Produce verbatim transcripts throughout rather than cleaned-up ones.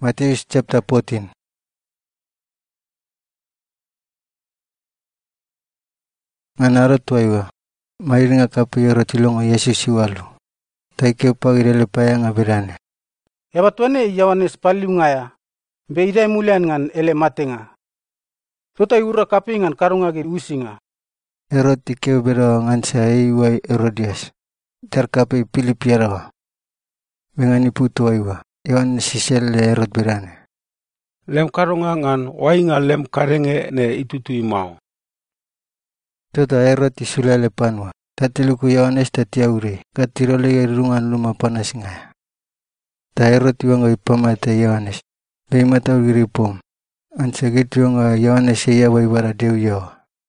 Matius chapter fourteen. Nganaro tuaiwa. Mairinga kapu yoro tilongo Yesus siwalu. Taikeu pagirele payanga berane. Yabatuane Yohanes palungaya. Be idai mulian ngan ele matenga. Tota yura kapi ngan karunga gi usinga. Herod tikeu bero ngansa eiwai Herodias. Terkapi Pilip yarawa. Bengani putu aiwa. Yohanes sisele Herod berane. Lem karunga ngan wainga lem karenge ne itutui mau. Tota Herod isulale panwa. Tatiluku Yohanes tatiaure. Katirole rungan luma panas nga. Ta Herod iwanga ipamata Yohanes. Beimata ugiripom. Ansagit iwanga Yohanes iya waibara deu yo.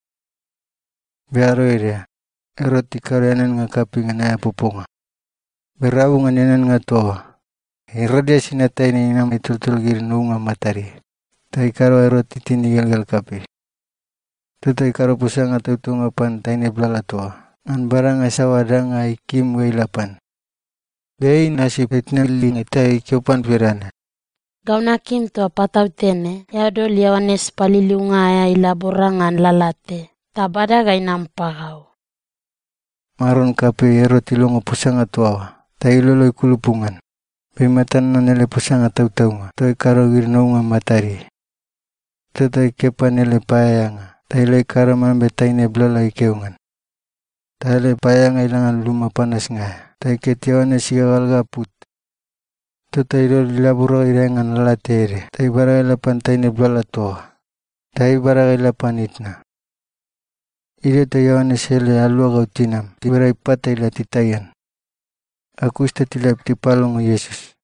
Bearo ere. Herod ikareanan nga kapi nga naya pupunga. Berabu nga ninan nga toa. Herodias sinatay ni inam itultul girinunga matari. Ta ikaro Herod itinigal kapi. Tuta ikaro pusanga tutunga pan taine blala toa. An barang asawa danga ikim wailapan. Bei nasib itneling itai kiopan pirana. Gauna kim to patau tene. Yadol Yohanes palilungaya ilaborangan lalate. Tabada gai nampagau. Maron kapi Herod ilongo pusanga toa. Ta ilolo ikulupungan. Bimatan nanele pusanga tau-taunga. Toi karo girinunga matari. Tuta ikepan ele payanga. Ta ilai karo mambe taine blala ikeungan. Ta ile payanga ilangan luma panas nga. Ta iketiawane sigagal gaput. Tuta ilo dilaburo irengan lalatere. Ta ibaraga ilapan taine blala toa. Ta ibaraga ilapan itna. Ile ta Yohanes hele alua gautinam. Tibara ipata ila titayan. Aku ista tilap tipalong Yesus.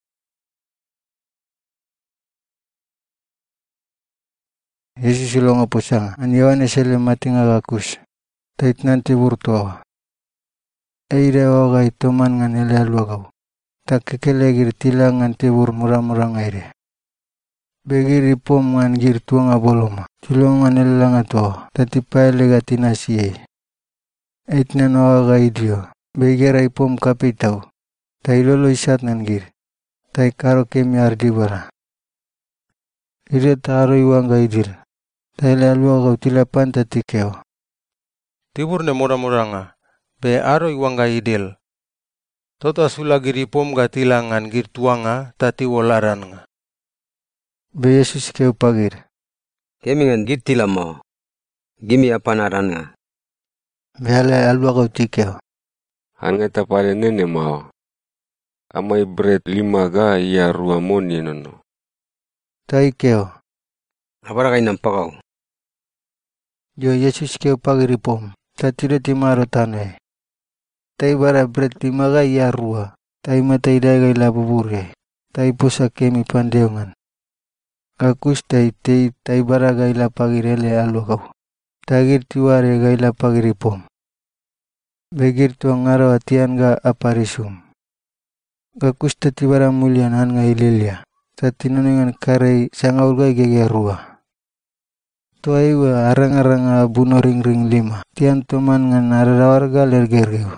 Yesus ilonga pusanga. An Yohanes hele matinga gakus. Tait nanti burtoa. Eire oga itoman ngan hele alua gau. Tak kekele gir tilang ngan tibur murang-murang aire. Begir ipom ngan gir tuanga boloma. Tilongan hele langa toa. Tatipai legatina siye. Eitnan oga idio. Begera ipom kapitau. Ta ilolo isat ngan gir. Ta ikaro kemi ardibara. Ire ta aro iwanga idil. Ta ile alua gau tilapan tatikeo. Tibur ne mura-muranga. Be aro iwanga idil. Tota sula giripom gatilangan gir tuanga tati wolaran nga. Be Yesus keu pagir. Kemi ngan gir tilamo. Gimi apanaran nga. Be ale alua gau tikeo. Hanga tapale nene mau. Amai bread lima ga iya rua moni nono. Ta ikeo. Abara kai nampakau. Jo Yesus keu pagir ipom. Ta tiro timaro tanwe. Ta ibara bread lima ga iya rua. Ta imata idai ga ila bubure. Ta ipusa kemi pandeungan. Kakus ta itei ta ibara ga ila pagir ele alua gau. Ta gir tiware ga ila pagir ipom. Begir tuang ngaro atian ga aparisum. Kakus ta tibara mulian han ga ililia. Ta tinunengan karei sangaul ga igege rua. Tua iwa arang-arang buno ring-ring lima. Tian toman ngan ararawar ga lergergeu.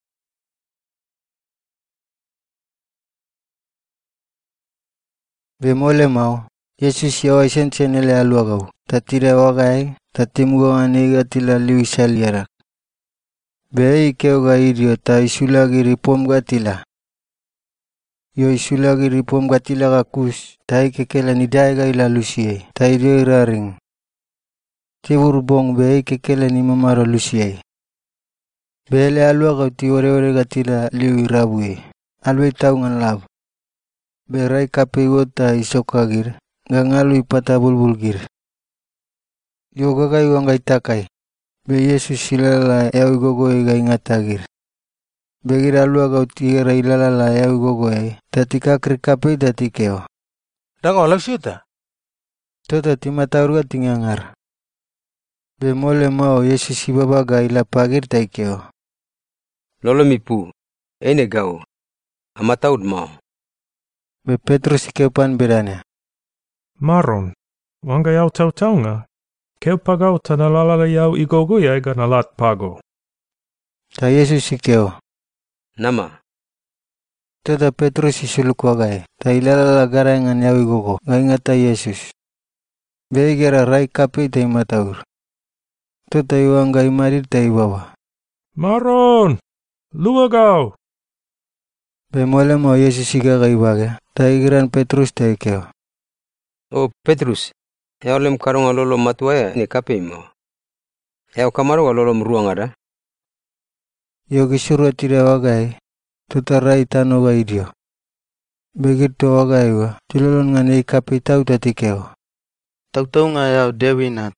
Bemole mau. Yesus yawa isen ele alua gau. Ta tira wagai. Ta timgo aniga tila liwisa liarak. Be ikeu ga idio ta isulagi ripom ga tila. Yo isulagi ripom ga tila ga kus. Ta ikekela nidai ga ila lusiei. Ta idio iraring. Tibur bong be ikekela ni mamaro lusiei. Bele alua gau ti ore-ore ga tila liu irabui. Alui tau ngan lab. Berai kape wota isokagir. Ga ngalu ipata bulbulgir. Yo gagai wanga itakai. Be Yesus silala yau gogoe ga ingatagir. Begir alua gau tigera ilalala yau gogoe. Tatika krikape tatikeo. Dango laksyuta. Tota timataur ga tingangar. Be mole mau Yesus ibaba ga ila pagir taikeo. Lolo mipu. Ene gau. Amataud mau. Be Petrus ikeupan berane. Maron. Wanga yau tau-taunga. Keu pagau tanalala yau igogoya ga nalat pago. Ta Yesus ikeo. Nama. Tota Petrus isuluk wagai, ta ilalala garai ngan yawi gogo, gaingata Yesus. Be igera rai kapi ta imataur. Tota iwanga imarir ta ibawa. Maron! Luagau! Be mole mo Yesus igaga ibage, ta igiran Petrus ta ikeo. O Petrus, yao lem karunga lolo matuaya ni kapi mo. Yao kamaru lolo mruanga da. Yogi surwa tira wagai, tota rai tano ga idio. Begitu wagai wa, tilolon ngan ei kapi tau ta tikeo. Tau-tau nga yao dewinat.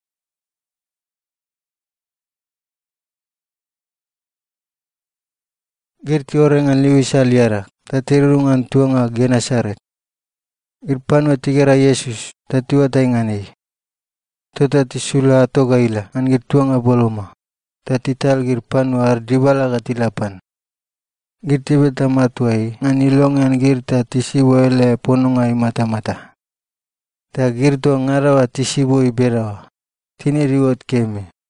Girti orengan liwisa liara, tatirungan tuanga Genasaret. Irpanwa tigera Yesus, tatiwa tainganei. Tota tisula atoga ila, angir tuanga boloma. Tatital girpanwa ardibala gatilapan. Girti beta matuai, nganilongan girta tisibo ele ponungai mata-mata. Ta girto ngarawa tisibo iberawa. Tini riwot keme.